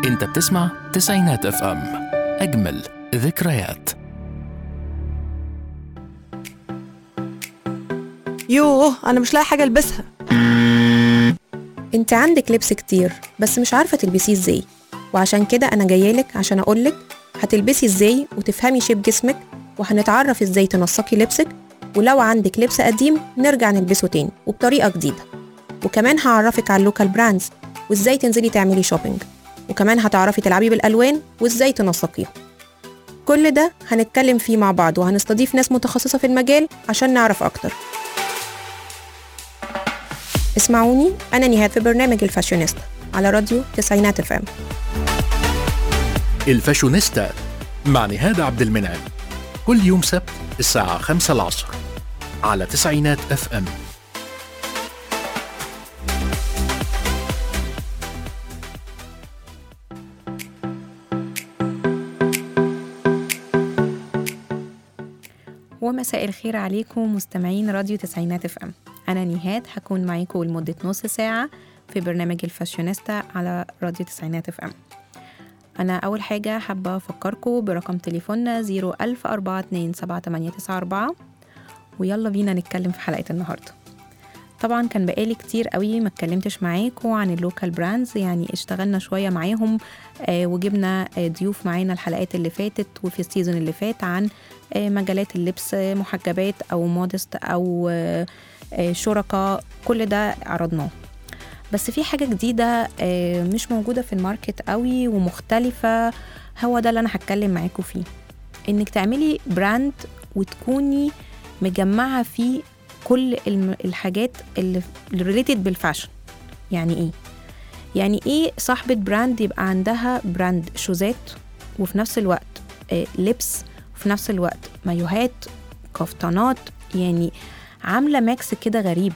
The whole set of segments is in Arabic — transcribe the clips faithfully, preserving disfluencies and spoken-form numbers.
انت بتسمع تسعينات اف ام، اجمل ذكريات. يوه أنا مش لاقي حاجة ألبسها. انت عندك لبس كتير بس مش عارفة تلبسيه ازاي، وعشان كده أنا جايالك عشان أقولك هتلبسي ازاي وتفهمي شيب جسمك، وهنتعرف ازاي تنسقي لبسك، ولو عندك لبس قديم نرجع نلبسه تاني وبطريقة جديدة. وكمان هعرفك على اللوكال براندز وازاي تنزلي تعملي شوبينج، وكمان هتعرفي تلعبي بالألوان وازاي تنسقيها. كل ده هنتكلم فيه مع بعض، وهنستضيف ناس متخصصة في المجال عشان نعرف أكتر. اسمعوني أنا نهاد في برنامج الفاشونيستا على راديو تسعينات اف ام. الفاشونيستا مع نهاد عبد المنعم، كل يوم سبت الساعة خمسة العصر على تسعينات اف ام. ومساء الخير عليكم مستمعين راديو تسعينات اف ام. أنا نهاد هكون معاكم لمدة نص ساعة في برنامج الفاشونيستا على راديو تسعينات اف ام. أنا أول حاجة حابة أفكركم برقم تليفوننا زيرو ألف أربعة اتنين سبعة تمانية تسعة أربعة، ويلا بينا نتكلم في حلقة النهاردة. طبعا كان بقالي كتير قوي ما اتكلمتش معاكم عن اللوكال براندز، يعني اشتغلنا شوية معاهم آه وجبنا آه ضيوف معانا الحلقات اللي فاتت وفي السيزون اللي فات عن آه مجالات اللبس، آه محجبات أو مودست أو آه آه شركة، كل ده عرضناه. بس في حاجة جديدة آه مش موجودة في الماركت قوي ومختلفة، هو ده اللي أنا هتكلم معاكم فيه. إنك تعملي براند وتكوني مجمعة فيه كل الحاجات اللي ريليتد بالفاشن. يعني ايه؟ يعني ايه صاحبة براند يبقى عندها براند شوزات وفي نفس الوقت آه لبس، وفي نفس الوقت مايوهات، كفتانات، يعني عاملة ماكس كده غريب.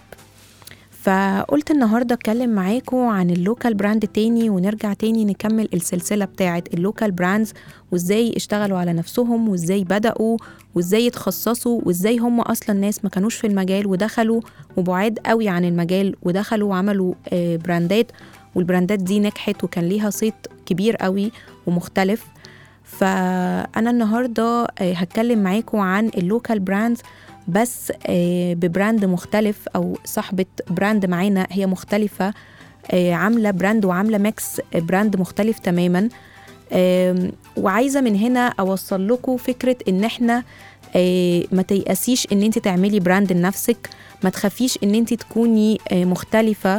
فقلت النهاردة اتكلم معاكم عن اللوكال براند تاني، ونرجع تاني نكمل السلسلة بتاعة اللوكال براندز وازاي اشتغلوا على نفسهم وازاي بدأوا وازاي يتخصصوا وازاي هم اصلا ناس ما كانوش في المجال ودخلوا وبعاد قوي عن المجال ودخلوا وعملوا اه براندات، والبراندات دي نجحت وكان ليها صيت كبير قوي ومختلف. فأنا النهاردة اه هتكلم معاكم عن اللوكال براندز بس ببراند مختلف، أو صاحبة براند معانا هي مختلفة، عاملة براند وعاملة ميكس براند مختلف تماما. وعايزة من هنا أوصل لكم فكرة إن إحنا ما تيأسيش إن أنت تعملي براند لنفسك، ما تخافيش إن أنت تكوني مختلفة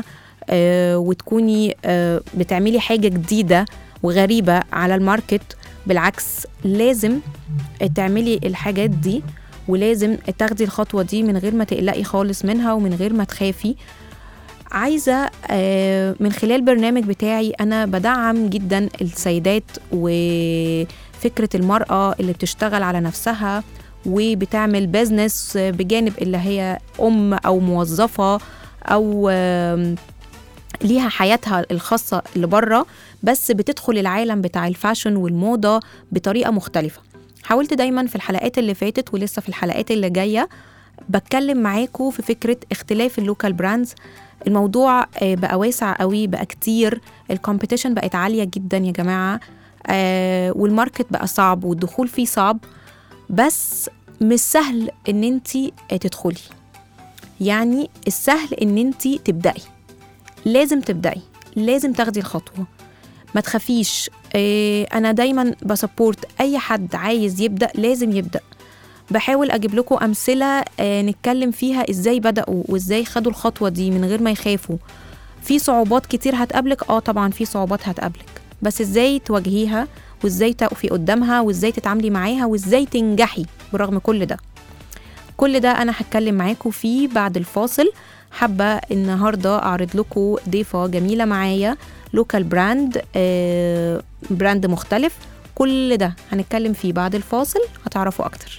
وتكوني بتعملي حاجة جديدة وغريبة على الماركت. بالعكس، لازم تعملي الحاجات دي ولازم تاخدي الخطوة دي من غير ما تقلقي خالص منها ومن غير ما تخافي. عايزة من خلال برنامج بتاعي أنا بدعم جدا السيدات وفكرة المرأة اللي بتشتغل على نفسها وبتعمل بيزنس بجانب اللي هي أم أو موظفة أو ليها حياتها الخاصة اللي بره، بس بتدخل العالم بتاع الفاشن والموضة بطريقة مختلفة. حاولت دايما في الحلقات اللي فاتت ولسه في الحلقات اللي جاية بتكلم معاكم في فكرة اختلاف اللوكال براندز. الموضوع بقى واسع قوي، بقى كتير، الكومبيتيشن بقت عالية جدا يا جماعة، والماركت بقى صعب والدخول فيه صعب، بس مش سهل ان انتي تدخلي. يعني السهل ان انتي تبدأي، لازم تبدأي، لازم تاخدي الخطوة، ما تخافيش. أنا دايما بسبورت أي حد عايز يبدأ، لازم يبدأ. بحاول أجيب لكم أمثلة نتكلم فيها إزاي بدأوا وإزاي خدوا الخطوة دي من غير ما يخافوا. في صعوبات كتير هتقابلك، آه طبعا في صعوبات هتقابلك، بس إزاي تواجهيها وإزاي تقفي قدامها وإزاي تتعاملي معاها وإزاي تنجحي برغم كل ده. كل ده أنا هتكلم معاكم فيه بعد الفاصل. حابة النهاردة أعرض لكم ضيفة جميلة معايا، لوكال براند، آه براند مختلف. كل ده هنتكلم فيه بعد الفاصل، هتعرفوا أكتر.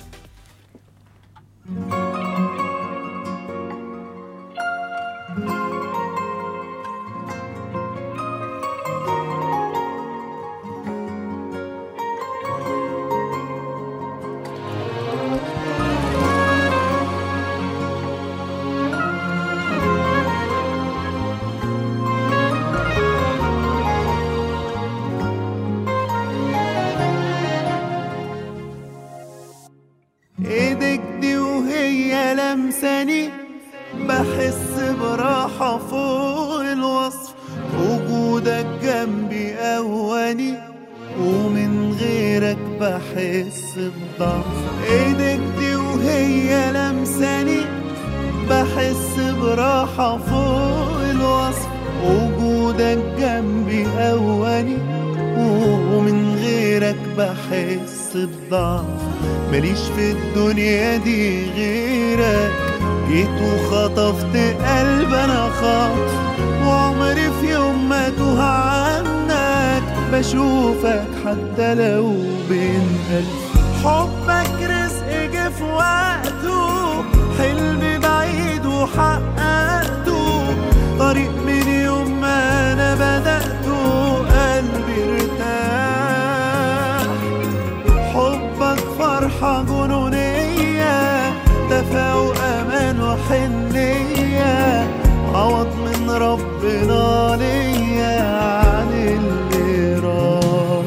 بحس بضعف ايدك دي وهي لمساني، بحس براحة فوق الوصف، وجودك جنبي قواني، ومن غيرك بحس بضعف، ماليش في الدنيا دي غيرك، جيت وخطفت قلب انا خاطف، وعمري في يوم ما توه عنك، بشوفك حتى لو بين ألف. حبك رزق جه في وقته، حلم بعيد وحققته، طريق من يوم ما انا بدأته قلبي ارتاح. حبك فرحة جنونية، دفع وأمان وحنية، عوض من ربنا ليا عن اللي راح.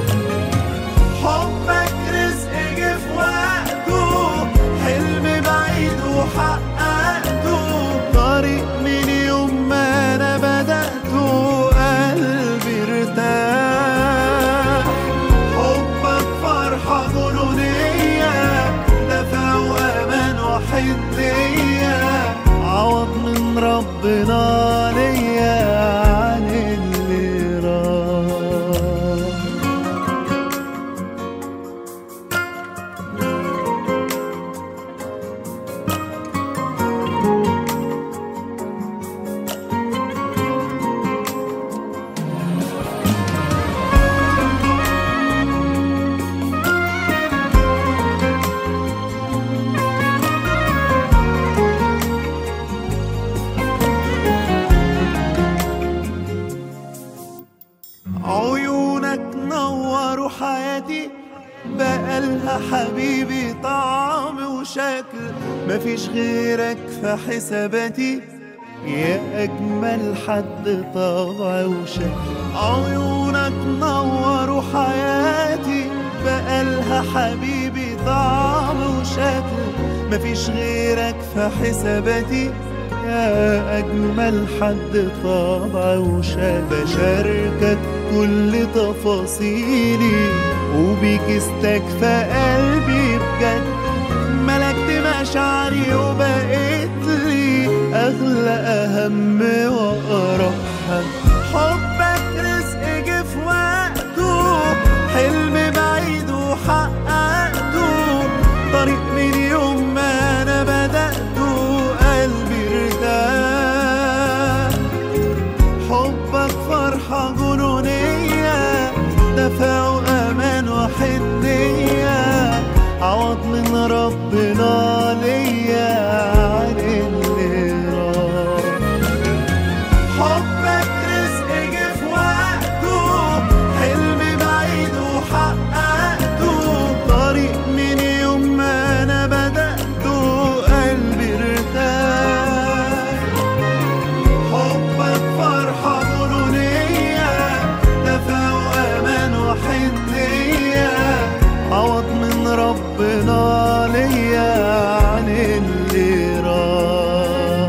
حبك رزق جه في وقته، حلم بعيد وحققته، طريق من يوم ما أنا بدأته قلبي ارتاح. حبك فرحة جنونية، دفع وأمان وحنية، عوض من ربنا ليا عن اللي راح. عيونك نوروا حياتي، بقالها حبيبي طعم وشكل، مفيش غيرك في حساباتي، يا أجمل حد طبع وشكل. عيونك نوروا حياتي، بقالها حبيبي طعم وشكل، مفيش غيرك في حساباتي، يا أجمل حد طبع وشكل. بشاركك كل تفاصيلي، وبيك استكفى قلبي بجد، ملكت مشاعري وبقيت لي أغلى أهم وأقرب حد. حبك رزق جه في وقته، حلم بعيد وحققته، طريق من يوم ما أنا بدأته قلبي ارتاح. حبك فرحة جنونية، دفع وأمان وحنية، عوض من ربنا ليا عن اللي راح. حبك رزق جه في وقته، حلم بعيد وحققته، طريق من يوم ما أنا بدأته قلبي ارتاح. حبك فرحة جنونية، دفع وأمان وحنية، عوض من ربنا ليا عن اللي راح.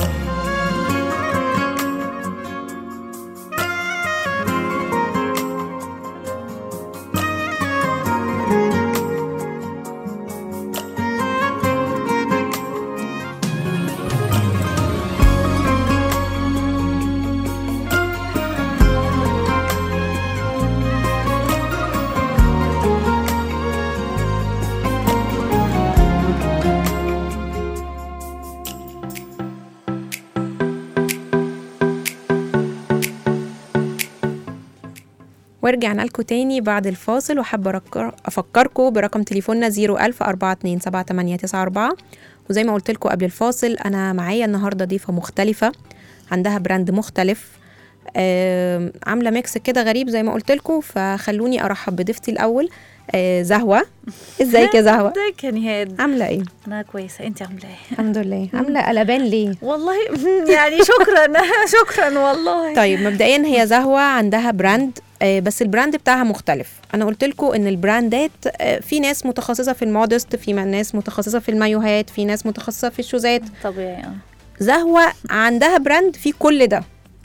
ورجعنا لكم تاني بعد الفاصل، وحابة أفكركم برقم تليفوننا زيرو ألف أربعة اتنين سبعة تمانية تسعة أربعة. وزي ما قلت لكم قبل الفاصل، أنا معايا النهاردة ضيفة مختلفة، عندها براند مختلف، عاملة ميكس كده غريب زي ما قلت لكم. فخلوني أرحب بضيفتي الأول، زهوة. ازيك يا زهوة؟ ازيك يا نهاد؟ عاملة ايه؟ انا كويسة، انت عاملة ايه؟ الحمد لله. عاملة قلبان ليه؟ والله يعني شكرا شكرا والله. طيب مبدئيا هي زهوة عندها براند، بس البراند بتاعها مختلف. انا قلت لكم ان البراندات في ناس متخصصة في المودست، في ناس متخصصة في المايوهات، في ناس متخصصة في الشوزات. طبيعي. زهوة عندها براند في كل ده،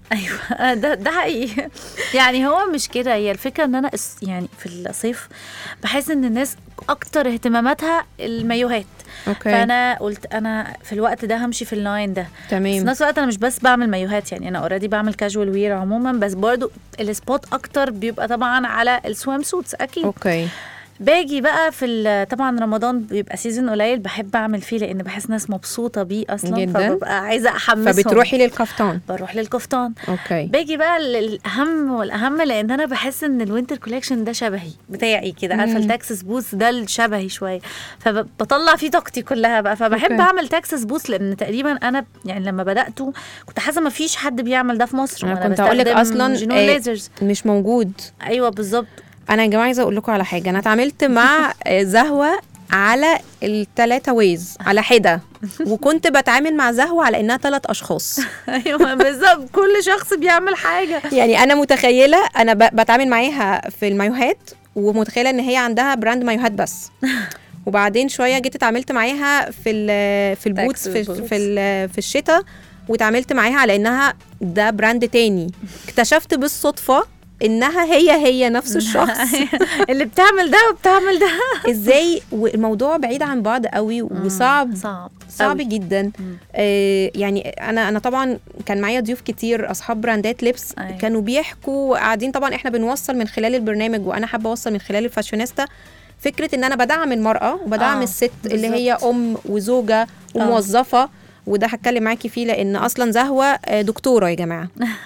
ايوه ده ده حقيقي. يعني هو مش كده، هي الفكره ان انا يعني في الصيف بحس ان الناس اكتر اهتماماتها المايوهات. اوكي. فانا قلت انا في الوقت ده همشي في اللاين ده. تمام. في نفس الوقت انا مش بس بعمل مايوهات، يعني انا اوريدي بعمل كاجوال وير عموما، بس برضو السبوت اكتر بيبقى طبعا على السويم سوتس اكيد. اوكي. باجي بقى في طبعا رمضان بيبقى سيزون قليل بحب اعمل فيه لان بحس ناس مبسوطه بيه اصلا جداً. فببقى عايزه احمسهم، فبتروحي للكفتان. بروح للكفتان. اوكي. باجي بقى الاهم والاهم لان انا بحس ان الوينتر كولكشن ده شبهي بتاعي كده، عارفه التكساس بوث ده الشبهي شويه، فبطلع فيه طاقتي كلها بقى. فبحب أوكي. اعمل تكساس بوث لان تقريبا انا يعني لما بداته كنت حاسه ما فيش حد بيعمل ده في مصر. انا كنت اقول لك اصلا آه مش موجود. ايوه بالظبط. انا يا جماعه عايزه اقول لكم على حاجه، انا اتعاملت مع زهوه على الثلاثه ويز على حده، وكنت بتعامل مع زهوه على انها ثلاث اشخاص. ايوه بالظبط، كل شخص بيعمل حاجه. يعني انا متخيله انا بتعامل معاها في المايوهات ومتخيله ان هي عندها براند مايوهات بس، وبعدين شويه جيت اتعاملت معاها في في البوتس في في, في الشتاء، واتعاملت معاها على انها ده براند تاني. اكتشفت بالصدفه انها هي هي نفس الشخص اللي بتعمل ده وبتعمل ده. ازاي؟ والموضوع بعيد عن بعض قوي وصعب صعب صعب جدا. آه يعني انا انا طبعا كان معايا ضيوف كتير اصحاب براندات لبس أي. كانوا بيحكوا قاعدين، طبعا احنا بنوصل من خلال البرنامج وانا حابه اوصل من خلال الفاشونيستا فكره ان انا بدعم المراه وبدعم آه. الست بالزبط. اللي هي ام وزوجه وموظفه آه. وده هتكلم معاكي فيه لان اصلا زهوه دكتوره يا جماعه.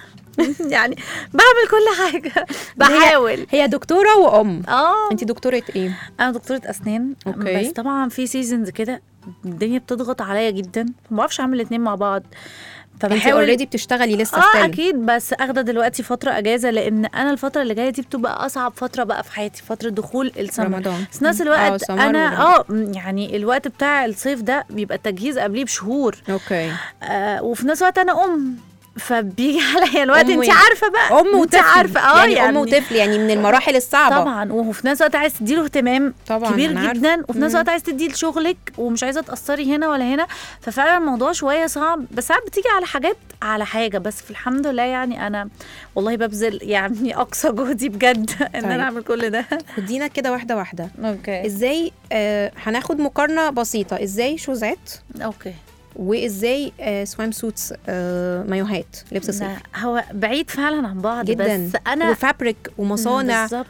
يعني بعمل كل حاجه بحاول. هي, هي دكتوره وام. اه انت دكتوره ايه؟ انا دكتوره اسنان. أوكي. بس طبعا في سيزونز كده الدنيا بتضغط عليا جدا، ما بعرفش اعمل الاثنين مع بعض. فبحاول. انت اوريدي بتشتغلي لسه اه ستيل. اكيد، بس اخده دلوقتي فتره اجازه لان انا الفتره اللي جايه دي بتبقى اصعب فتره بقى في حياتي، فتره دخول السمر. رمضان. بس نفس الوقت انا اه يعني الوقت بتاع الصيف ده بيبقى التجهيز قبليه بشهور. اوكي. آه وفي نفس الوقت انا ام، فبيجي عليا الوقت انت عارفه بقى ام وطفل. عارفه اه يعني, يعني ام وطفل يعني من المراحل الصعبه طبعا، وفي نفس الوقت عايز تديله اهتمام كبير جدا، وفي نفس الوقت عايز تديه لشغلك ومش عايزه تاثري هنا ولا هنا. ففعلا الموضوع شويه صعب، بس ساعات بتيجي على حاجات على حاجه. بس في الحمد لله يعني انا والله ببذل يعني اقصى جهدي بجد ان طيب. انا اعمل كل ده. خدينا كده واحده واحده. اوكي. ازاي آه هناخد مقارنه بسيطه، ازاي شوزات اوكي وازاي آه سويم سوتس آه مايوهات لبس صيفي؟ هو بعيد فعلا عن بعض جدا. بس انا وفابريك ومصانع بالزبط.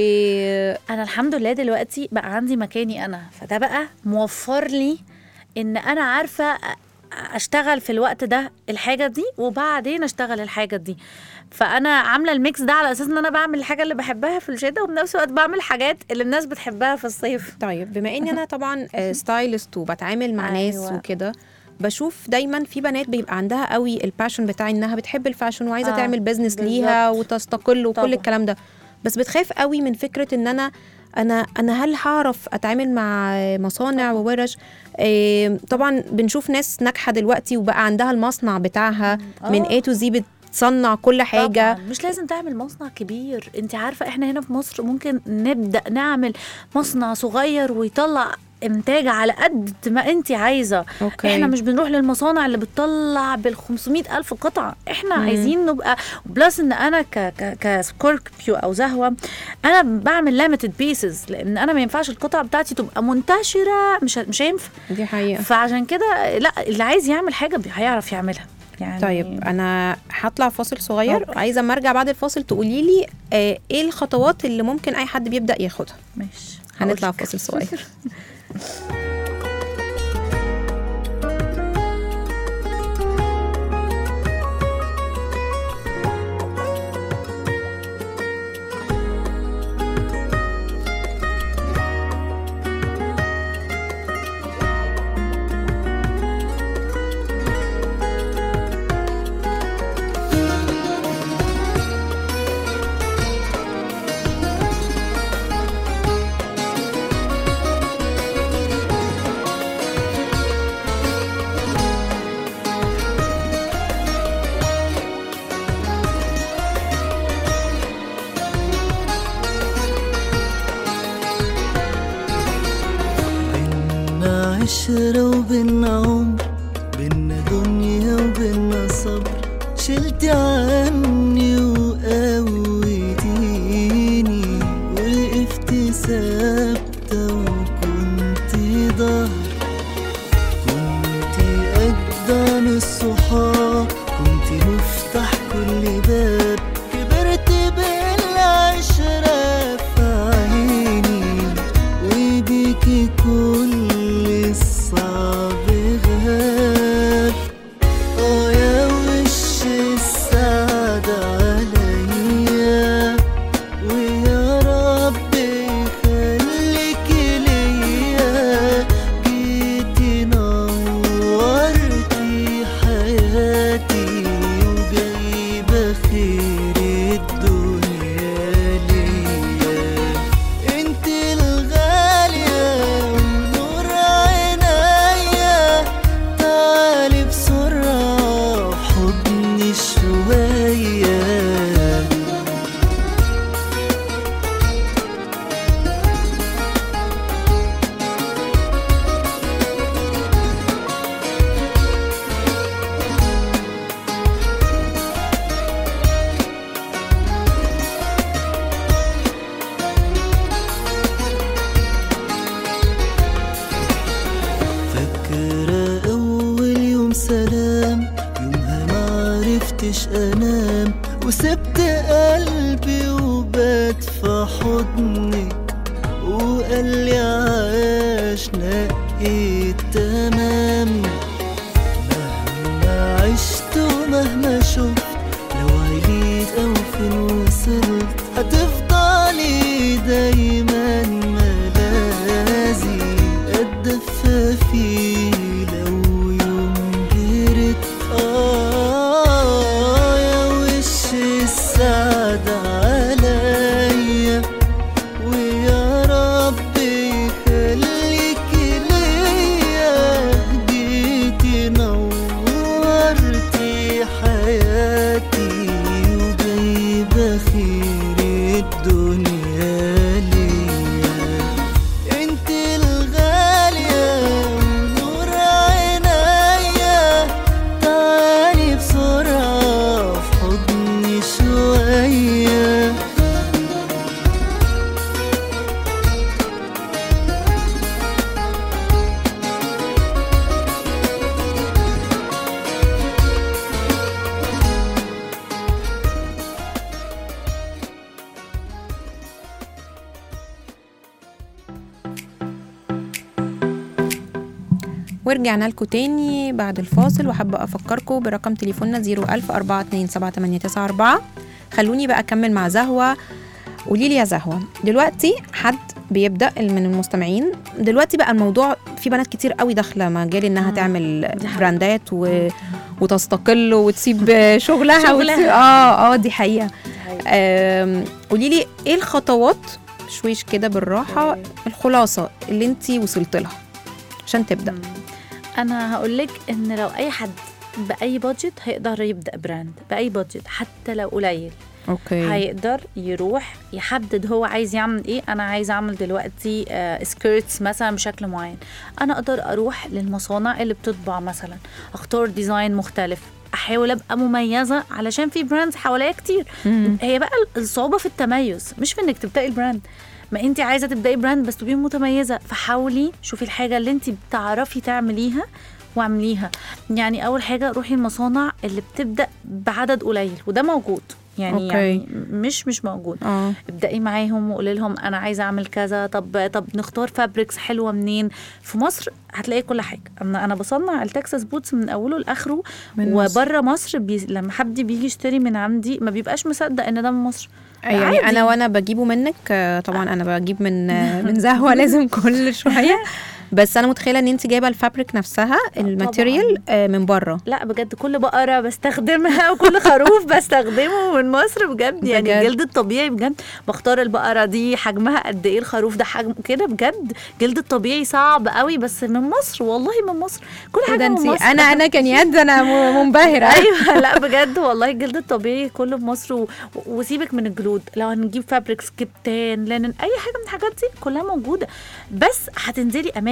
وانا الحمد لله دلوقتي بقى عندي مكاني انا، فده بقى موفر لي ان انا عارفه اشتغل في الوقت ده الحاجه دي وبعدين اشتغل الحاجه دي. فانا عامله الميكس ده على اساس ان انا بعمل الحاجه اللي بحبها في الشتاء وبنفس الوقت بعمل حاجات اللي الناس بتحبها في الصيف. طيب بما ان انا طبعا ستايلست وبتعامل مع أيوة. ناس وكده، بشوف دايما في بنات بيبقى عندها قوي الباشن بتاع انها بتحب الفاشن وعايزه آه. تعمل بزنس ليها وتستقل وكل طبعا. الكلام ده، بس بتخاف قوي من فكره ان انا انا انا هل هعرف اتعامل مع مصانع وورش. إيه طبعا بنشوف ناس ناجحه دلوقتي وبقى عندها المصنع بتاعها آه. من A to Z تصنع كل حاجة. طبعا. مش لازم تعمل مصنع كبير، انت عارفة احنا هنا في مصر ممكن نبدأ نعمل مصنع صغير ويطلع انتاج على قد ما انت عايزة. أوكي. احنا مش بنروح للمصانع اللي بتطلع بالخمسمائة ألف قطعة، احنا مم. عايزين نبقى بلس ان انا ك ك كسكوربيو او زهوة انا بعمل ليميتد بيسز لان انا ما ينفعش القطعة بتاعتي تبقى منتشرة، مش مش هينفع. دي حقيقة. فعشان كده لا، اللي عايز يعمل حاجة هيعرف يعملها يعني. طيب انا هطلع فاصل صغير. أوكي. عايزه اما ارجع بعد الفاصل تقولي لي آه ايه الخطوات اللي ممكن اي حد بيبدا ياخدها. ماشي، هنطلع فاصل صغير. عشرة وبينا عمر، بينا دنيا وبينا صبر، شلتي عني وقويتيني، وقفتي ثابتة وكنتي ضهر، كنتي أقدم الصحاب، كنتي مفتاح كل باب، كبرت بالعشرة في عيني، وبيكي كل الصعب غاب. اه يا وش السعد عليا، ويا رب يخليك ليا، جيتي نورتي حياتي، وجايبة خير الدنيا ليا. انت الغالية ونور عينيا، تعالي بسرعة في حضني شوية. فاكرة أول يوم سلام، يومها معرفتش أنام، وسبت قلبي وبات في حضنك، وقال لي عاش نقيت تمام. مهما عشت ومهما شفت، لو عليت أو فين وصلت، هتفضلي دايما ملاذي، أتدفى فيه لو يوم جرت. آه يا وش السعد عليا، ويا رب يخليك ليا، جيتي نورتي حياتي، وجايبة خير الدنيا ليا. انت الغالية ونور عينيا، تعالي بسرعة في حضني شوية. ورجعنا لكم تاني بعد الفاصل، وحابة أفكركم برقم تليفوننا زيرو ألف أربعة اتنين سبعة تمانية تسعة أربعة. خلوني بقى أكمل مع زهوة. قوليلي يا زهوة، دلوقتي حد بيبدأ من المستمعين، دلوقتي بقى الموضوع في بنات كتير قوي داخلة مجال إنها تعمل براندات و... وتستقل وتسيب شغلها, شغلها. وتسيب... اه اه دي حقيقة. آم، قوليلي ايه الخطوات شويش كده بالراحة، الخلاصة اللي انتي وصلت لها عشان تبدأ. انا هقولك ان لو اي حد باي بادجت هيقدر يبدا براند باي بادجت، حتى لو قليل. اوكي. هيقدر يروح يحدد هو عايز يعمل ايه. انا عايز اعمل دلوقتي آه سكيرتس مثلا بشكل معين، انا اقدر اروح للمصانع اللي بتطبع مثلا، اختار ديزاين مختلف، احاول ابقى مميزه، علشان في براندز حواليا كتير. مم. هي بقى الصعوبه في التميز، مش في انك تبداي البراند. ما انت عايزه تبداي براند بس تبقي متميزه، فحاولي شوفي الحاجه اللي انت بتعرفي تعمليها واعمليها. يعني اول حاجه روحي المصانع اللي بتبدا بعدد قليل، وده موجود يعني, أوكي. يعني مش مش موجود. اه ابدأي معاهم وقولي لهم انا عايزه اعمل كذا، طب طب نختار فابريكس حلوه منين. في مصر هتلاقي كل حاجه. انا انا بصنع التكساس بوتس من اوله لاخره، وبره مصر بي... لما حد بيجي يشتري من عندي ما بيبقاش مصدق ان ده من مصر. يعني عادي. انا وانا بجيبه منك طبعا انا بجيب من من زهوة لازم كل شويه، بس انا متخيله ان انت جايبه الفابريك نفسها الماتيريال من بره. لا بجد كل بقره بستخدمها وكل خروف بستخدمه من مصر بجد. يعني بجد. الجلد الطبيعي بجد بختار البقره دي حجمها قد ايه، الخروف ده حجم كده بجد. جلد الطبيعي صعب قوي بس من مصر، والله من مصر كل حاجه من مصر. انا انا كان يد انا منبهره. ايوه لا بجد والله الجلد الطبيعي كله في مصر. و... وسيبك من الجلود، لو هنجيب فابريكس كبتان لان اي حاجه من الحاجات دي كلها موجوده، بس هتنزلي اماكن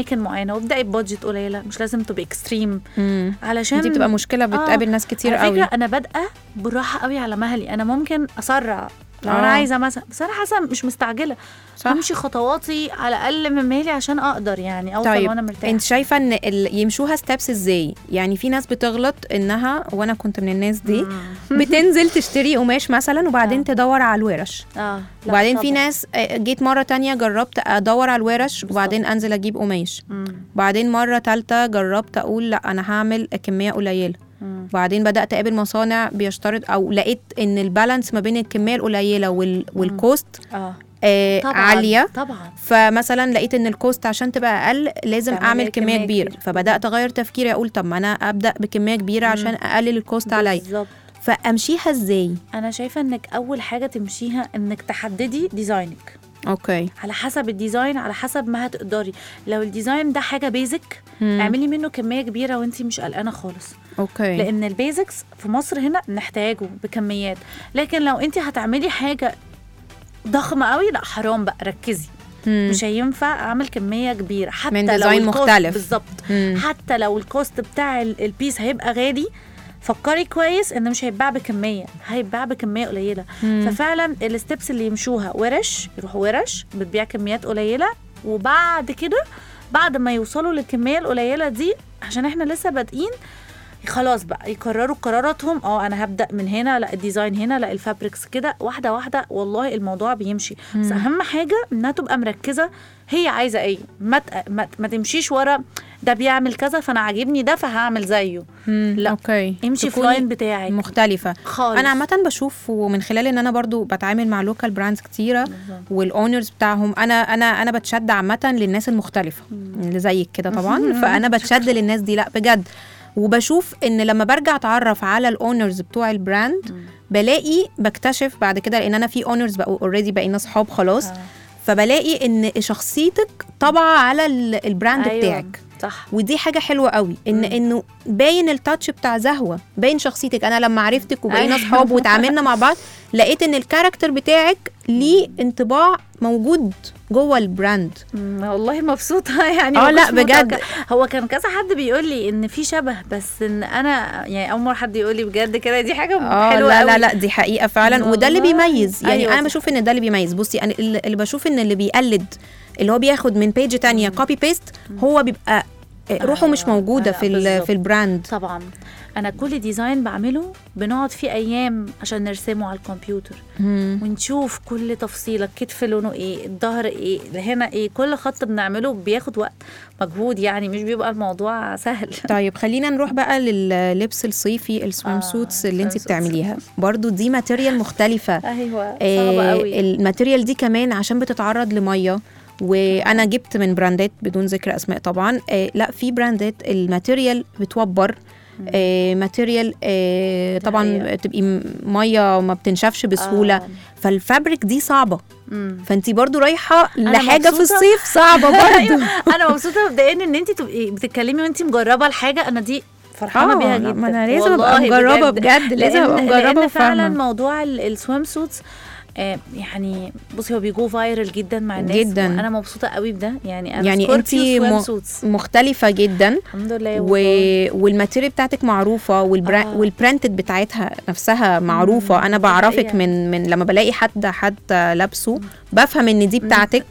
اماكن معينه، وابداي ببادجت قليله، مش لازم تبقى اكستريم مم. علشان دي بتبقى مشكله بتقابل آه. ناس كتير على قوي. فكره انا بادئه بالراحه قوي على مهلي، انا ممكن اسرع لو آه. انا عايزه مثلا، بس انا حاسه مش مستعجله، صح. امشي خطواتي على الاقل من مهلي عشان اقدر يعني اوصل طيب وانا مرتاحه. انت شايفه ان ال... يمشوها ستابس ازاي؟ يعني في ناس بتغلط انها، وانا كنت من الناس دي، بتنزل تشتري قماش مثلا وبعدين آه. تدور على الورش. اه وبعدين في ناس جيت مره تانية جربت ادور على الورش وبعدين انزل اجيب قماش. مم. بعدين مره ثالثه جربت اقول لا انا هعمل كميه قليله. مم. بعدين بدات اقابل مصانع بيشترط، او لقيت ان البالانس ما بين الكميه القليله وال... والكوست اه آه طبعا عاليه. طبعا فمثلا لقيت ان الكوست عشان تبقى اقل لازم تعملي اعمل كميه كمية كبيره كبيرة. فبدات اغير تفكيري، اقول طب ما انا ابدا بكميه كبيره عشان اقلل الكوست عليا. بالظبط. فامشيها ازاي؟ انا شايفه انك اول حاجه تمشيها انك تحددي ديزاينك اوكي. على حسب الديزاين، على حسب ما هتقدري. لو الديزاين ده حاجه بيزك مم. اعملي منه كميه كبيره وانتي مش قلقانه خالص، اوكي. لان البيزكس في مصر هنا نحتاجه بكميات. لكن لو انتي هتعملي حاجه ضخمه قوي، لا حرام بقى، ركزي. مم. مش هينفع اعمل كميه كبيره حتى من لو ديزاين الكوست مختلف. بالظبط. مم. حتى لو الكوست بتاع ال- البيس هيبقى غالي، فكري كويس ان مش هيتباع بكميه، هيتباع بكميه قليله. مم. ففعلا الستبس اللي يمشوها ورش، يروحوا ورش بتبيع كميات قليله، وبعد كده بعد ما يوصلوا للكميه القليله دي، عشان احنا لسه بادئين، خلاص بقى يقرروا قراراتهم. اه انا هبدا من هنا، لا الديزاين هنا، لا الفابريكس كده، واحده واحده والله الموضوع بيمشي. مم. بس اهم حاجه انها تبقى مركزه هي عايزه ايه، ما ت- ما, ما تمشيش ورا ده بيعمل كذا فانا عاجبني ده فهعمل زيه. مم. لا. اوكي. امشي في تكوني لاين بتاعك مختلفه خالص. انا عامه بشوف، ومن خلال ان انا برضو بتعامل مع لوكال براندز كتيره والاونرز بتاعهم، انا انا انا بتشد عامه للناس المختلفه اللي زيك كده طبعا. فانا بتشد للناس دي، لا بجد. وبشوف ان لما برجع اتعرف على الاونرز بتوع البراند بلاقي بكتشف بعد كده، لان انا في اونرز بقوا اوريدي بقينا صحاب خلاص. آه. فبلاقي ان شخصيتك طبعا على ال- البراند أيوة. بتاعك. صح. ودي حاجه حلوه قوي، ان مم. انه باين التاتش بتاع زهوه، باين شخصيتك. انا لما عرفتك وبقينا أيوة. صحاب وتعاملنا مع بعض لقيت ان الكاركتر بتاعك ليه انطباع موجود جوه البراند. مم، والله مبسوطه يعني. اه ما لا كنتش بجد. متوقعة. هو كان كذا حد بيقول لي ان في شبه، بس ان انا يعني اول مره حد يقول لي بجد كده، دي حاجه اه حلوه لا قوي. لا لا دي حقيقه فعلا، وده اللي والله. بيميز يعني. أيوة انا دي بشوف ان ده اللي بيميز. بصي انا اللي اللي بشوف ان اللي بيقلد، اللي هو بياخد من بيج تانية كوبي بيست، هو بيبقى روحه أيوة. مش موجوده لا، في ال- بالظبط. في البراند. طبعا انا كل ديزاين بعمله بنقعد فيه ايام عشان نرسمه على الكمبيوتر، مم. ونشوف كل تفصيله، الكتف لونه ايه، الظهر ايه، هنا ايه، كل خط بنعمله بياخد وقت مجهود يعني، مش بيبقى الموضوع سهل. طيب خلينا نروح بقى لللبس الصيفي، السويم آه، سوتس اللي انت swim suits. بتعمليها. برضو دي ماتيريال مختلفه. ايوه آه، صعبه قوي. الماتيريال دي كمان عشان بتتعرض لميه، وانا جبت من براندات بدون ذكر اسماء طبعا. آه لا في براندات الماتيريال بتوبر، آه ماتيريال آه طبعا حقيقة. تبقي م- ميه ما بتنشفش بسهوله. آه. فالفابريك دي صعبه، مم. فانتي برضو رايحه أنا لحاجه في مبسوطة. الصيف صعبه برضو. انا مبسوطه مبدئيا ان انت تبقي بتتكلمي وانت مجربه الحاجه، انا دي فرحانه آه، بيها لا، جدا. ما أنا لازم أبقى والله مجربة بجد، لازم أبقى لأن- مجربة لأن فعلا وفاهمة. موضوع السويم سوتس آه يعني بصي هو بيجو فايرل جدا مع الناس جداً. انا مبسوطه قوي بده يعني. انا يعني سكوربيو انتي swim م- suits. مختلفه جدا، الحمد لله. و... والماتيريال بتاعتك معروفه، والبرا... آه. والبرنتد بتاعتها نفسها معروفه. مم، انا دي بعرفك حقيقة. من من لما بلاقي حد حد لابسه بفهم ان دي بتاعتك.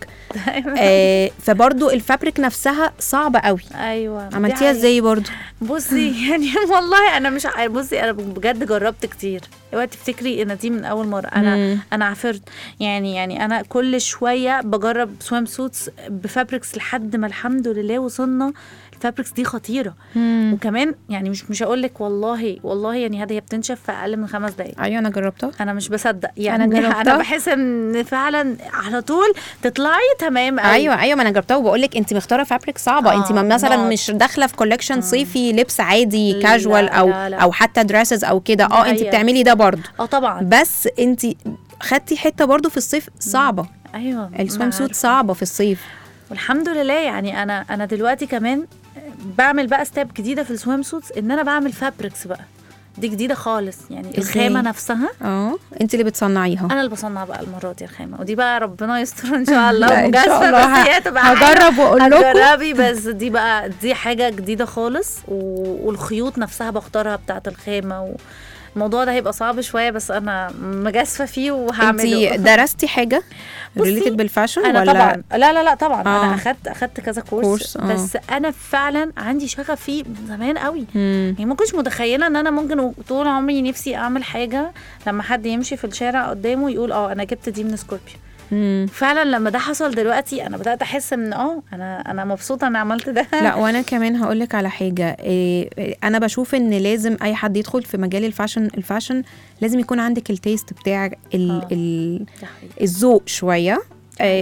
آه فبرضو الفابريك نفسها صعبه قوي. ايوه دي عملتيها حقيقة. ازاي برضو؟ بصي يعني والله انا مش عارف. بصي انا بجد جربت كتير. اوعي تفتكري ان دي من اول مره. انا مم. انا عفرت يعني يعني انا كل شويه بجرب سويم سوتس بفابريكس لحد ما الحمد لله وصلنا. الفابريكس دي خطيره. مم. وكمان يعني مش مش هقول لك والله والله يعني هذه هي بتنشف في اقل من خمس دقائق. ايوه انا جربتها. انا مش بصدق يعني. أنا جربتها. انا بحس ان فعلا على طول تطلعي تمام قوي. ايوه ايوه ما انا جربتها وبقول لك انت مختاره فابريك صعبه. آه، انت ما مثلا نقط. مش داخله في كولكشن صيفي لبس عادي لا، كاجوال او لا، لا. او حتى دريسز او كده. دي اه انت حقيقة. بتعملي ده برضو، اه طبعا. بس انت خدتي حته برضو في الصيف صعبه. ايوه السويم أنا سوت عارفة. صعبه في الصيف. والحمد لله يعني انا انا دلوقتي كمان بعمل بقى ستيب جديده في السويم سوتس، ان انا بعمل فابريكس بقى. دي جديده خالص يعني. إزاي؟ الخامه نفسها اه انت اللي بتصنعيها؟ انا اللي بصنع بقى المره دي الخامه، ودي بقى ربنا يستر ان شاء الله. لا، إن شاء مجازفة، الله بس هي تبقى هجرب واقول لكم. هتجربي، بس دي بقى دي حاجه جديده خالص، و- والخيوط نفسها بختارها بتاعه الخامه، و الموضوع ده هيبقى صعب شويه، بس انا مجازفه فيه وهعمله. انت درستي حاجه ريليتد بالفاشن انا ولا؟ طبعا لا لا لا طبعا آه. انا اخدت اخدت كذا كورس, كورس آه. بس انا فعلا عندي شغف فيه من زمان قوي. مم. يعني ما كنتش متخيله ان انا ممكن طول عمري نفسي اعمل حاجه لما حد يمشي في الشارع قدامه يقول اه انا جبت دي من سكوربيو. مم. فعلا لما ده حصل دلوقتي انا بدات احس ان اه انا انا مبسوطه ان عملت ده. لا، وانا كمان هقولك على حاجه. إيه إيه، انا بشوف ان لازم اي حد يدخل في مجال الفاشن الفاشن لازم يكون عندك التيست بتاع ال آه. ال ده حقيقي. الذوق شويه. آه،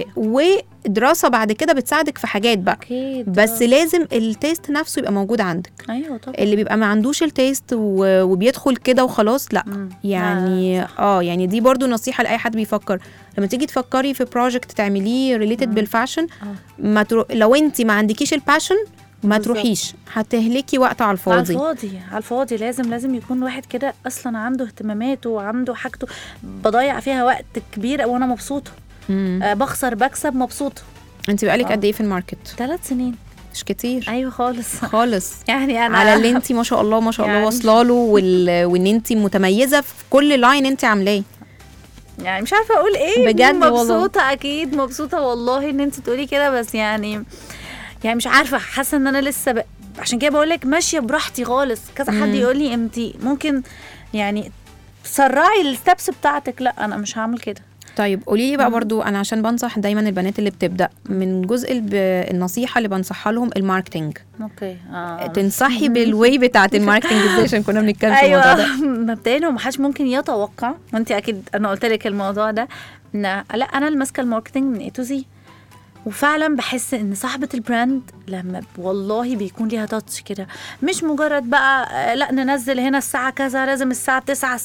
ودراسه بعد كده بتساعدك في حاجات بقى، اكيد بس لازم التيست نفسه يبقى موجود عندك. ايوه طبعا. اللي بيبقى ما عندوش التيست و- وبيدخل كده وخلاص، لا. مم. يعني آه، اه يعني دي برضو نصيحه لاي حد بيفكر لما تيجي تفكري في بروجكت تعمليه ريليتد بالفاشن. آه. ما ترو... لو انت ما عندكيش الباشن ما بالظبط. تروحيش، هتهلكي وقت على على الفاضي. الفاضي على الفاضي لازم لازم يكون واحد كده اصلا عنده اهتماماته وعنده حاجته بضيع فيها وقت كبير وانا مبسوطه. مم. آه بخسر بكسب مبسوطه. انت بقالك آه. قد ايه في الماركت؟ ثلاث سنين. مش كتير ايوه خالص. خالص. يعني انا على اللي انت ما شاء الله ما شاء الله يعني. واصله له، وال... وان انت متميزه في كل لاين انت عاملاه. يعني مش عارفه اقول ايه. بجد والله. مبسوطه اكيد مبسوطه والله ان انت تقولي كده، بس يعني يعني مش عارفه، حاسه ان انا لسه ب... عشان كده بقول لك ماشيه براحتي خالص. كذا حد مم. يقول لي انت ممكن يعني تسرعي الستبس بتاعتك، لا انا مش هعمل كده. طيب قولي لي بقى برضو، انا عشان بنصح دايما البنات اللي بتبدا، من جزء الب... النصيحه اللي بنصحها لهم الماركتينج. اوكي اه تنصحي بالواي بتاعه الماركتينج ازاي؟ عشان كنا بنتكلم في الموضوع ايوه. ده. مبدئيا هو ما حدش ممكن يتوقع، وانت اكيد انا قلت لك الموضوع ده، ان لا انا اللي ماسكه الماركتينج من اي تو زي. وفعلا بحس ان صاحبه البراند لما والله بيكون ليها تاتش كده، مش مجرد بقى آه، لا ننزل هنا الساعه كذا لازم الساعه تسعة.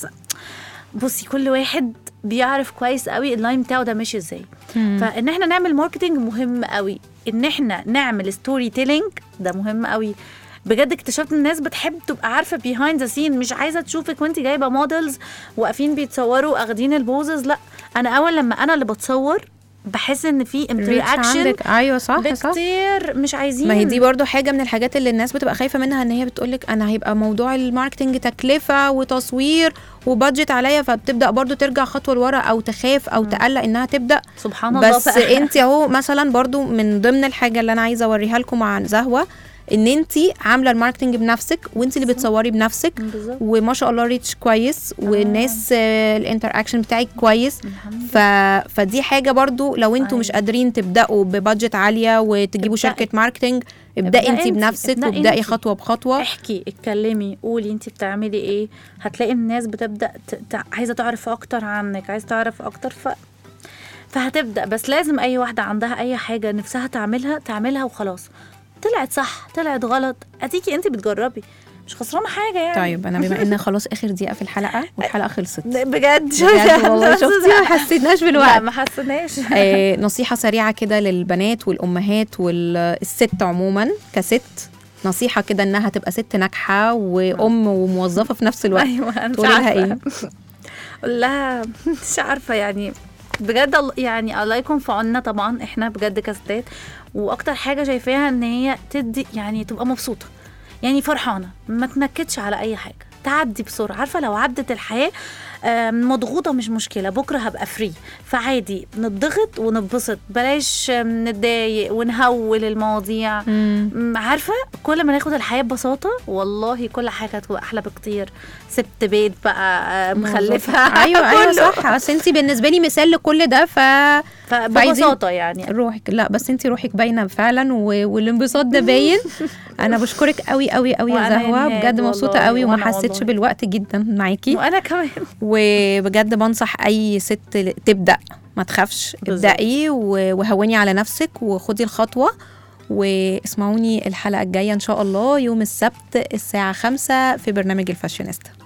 بصي كل واحد بيعرف كويس قوي اللاين بتاعه ده ماشي ازاي. فان احنا نعمل ماركتينج مهم قوي، ان احنا نعمل ستوري تيلينج ده مهم قوي. بجد اكتشفت الناس بتحب تبقى عارفه بيهايند ذا سين، مش عايزه تشوفك وانت جايبه موديلز واقفين بيتصوروا اخدين البوزز. لا انا اول لما انا اللي بتصور بحس ان في انتراكشن. ايوه صح صح. كتير مش عايزين. ما هي دي برضو حاجه من الحاجات اللي الناس بتبقى خايفه منها، ان هي بتقولك انا هيبقى موضوع الماركتينج تكلفه وتصوير وبادجت عليا، فبتبدا برضو ترجع خطوه لورا او تخاف او تقلق انها تبدا. سبحان الله. بس انت اهو مثلا برضو من ضمن الحاجه اللي انا عايزه اوريها لكم عن زهوه، ان انت عامله الماركتنج بنفسك وانت اللي بتصوري بنفسك، بالظبط. وما شاء الله ريتش كويس، والناس آه الانتر اكشن بتاعك كويس. ف... فدي حاجه برضو لو انتوا مش قادرين تبداوا ببادجت عاليه وتجيبوا شركه ماركتنج، ابدأي انت بنفسك وابدأي خطوه بخطوه. احكي اتكلمي قولي انت بتعملي ايه، هتلاقي الناس بتبدا ت... عايزه تعرف اكتر عنك، عايزه تعرف اكتر، ف فهتبدا. بس لازم اي واحده عندها اي حاجه نفسها تعملها تعملها وخلاص. طلعت صح طلعت غلط اديكي انت بتجربي، مش خسرانه حاجه يعني. طيب انا بما ان خلاص اخر دقيقه في الحلقه والحلقه خلصت بجد بجد والله شفتي ما حسيناش بالوقت. لا ما حسيناش. آه نصيحه سريعه كده للبنات والامهات والست عموما كست، نصيحه كده انها تبقى ست ناجحه وام وموظفه في نفس الوقت. ايوه انا تقول لها ايه؟ اقول لها مش عارفه يعني بجد يعني الله يكون في عوننا طبعا احنا بجد كستات، واكتر حاجه شايفاها ان هي تدي يعني تبقى مبسوطه يعني فرحانه، ما تنكدش على اي حاجه، تعدي بسرعه. عارفه لو عدت الحياه مضغوطه مش مشكله، بكره هبقى فري، فعادي نضغط ونبسط، بلاش نتضايق ونهول المواضيع. مم. عارفه كل ما ناخد الحياه ببساطه والله كل حاجه هتبقى احلى بكتير. سبت بيت بقى مخلفه. ايوه ايوه صح. اصل انت بالنسبه لي مثال لكل ده، ف فببساطه يعني روحك. لا بس انت روحك باينه فعلا، و... والانبساط ده باين. انا بشكرك قوي قوي قوي يا زهوه، بجد مبسوطه قوي وما حسيتش بالوقت جدا معاكي. وانا كمان. وبجد بنصح اي ست تبدا ما تخافش، ابدأي وهوني على نفسك وخدي الخطوه. واسمعوني الحلقه الجايه ان شاء الله يوم السبت الساعه خمسة في برنامج الفاشيونيستا.